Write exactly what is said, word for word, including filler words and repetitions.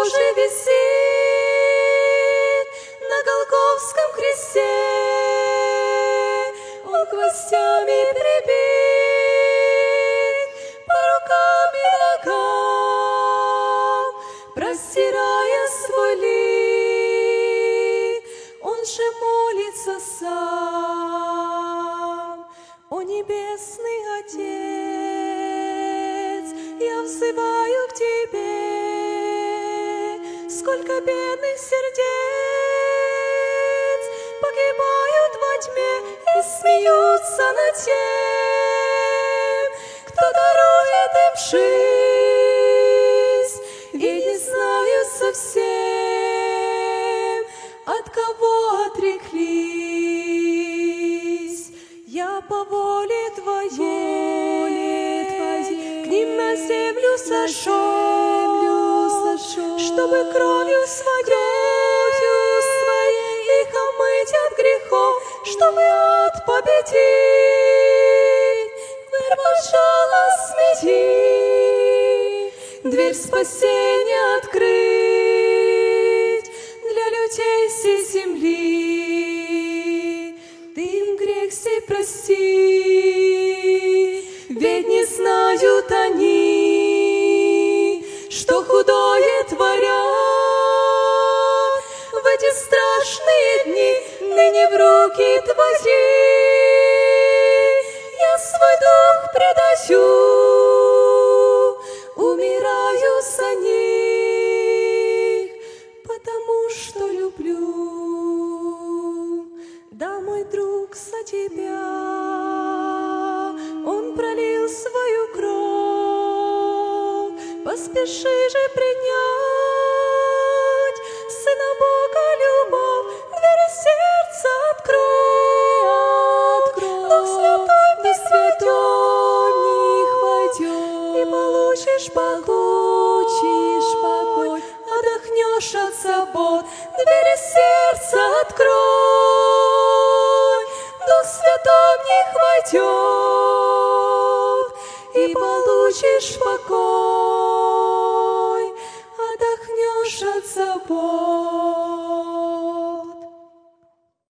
Божий висит на Голгофском кресте, Он гвоздями прибит, по рукам и ногам, простирая свой лик, Он же молится сам. О небесный Отец, я взываю к Тебе, сколько бедных сердец погибают во тьме и смеются над тем, кто дарует им жизнь, и не знают совсем, от кого отреклись. Я по воле Твоей, воле Твоей к ним на землю сошел, чтобы кровью своей, своей их омыть от грехов, чтобы ад победить, вырвав жало смети, дверь спасения открыть для людей всей земли. Ты им грех сей прости, ведь не знают они, что худое творят в эти страшные дни. Ныне в руки Твои я свой дух предаю, умираю за них, потому что люблю. Да, мой друг, за Тебя Он пролил свою кровь, поспеши же принять Сына Бога любовь, двери сердца открой, открой. Дух Святой в них войдет, и получишь получишь покой, отдохнешь от забот, двери сердца открой. Дух Святой в них войдет,